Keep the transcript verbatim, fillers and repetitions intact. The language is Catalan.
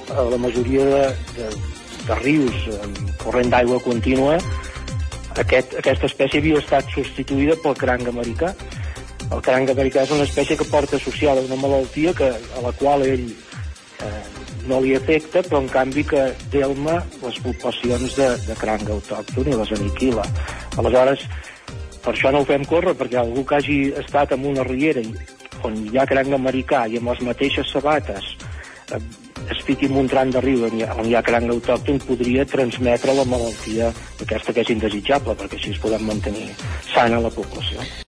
a la majoria de, de, de rius amb corrent d'aigua contínua, aquest, aquesta espècie havia estat substituïda pel cranc americà. El cranc americà és una espècie que porta associada una malaltia que, a la qual ell eh, no li afecta, però en canvi que delma les poblacions de, de cranc autòcton i les aniquila. Aleshores, per això no ho fem córrer, perquè algú que hagi estat en una riera on hi ha cranc americà i amb les mateixes sabates eh, es fiqui en un tram de riu on hi, ha, on hi ha cranc autòcton podria transmetre la malaltia aquesta que és indesitjable, perquè així es podem mantenir sana la població.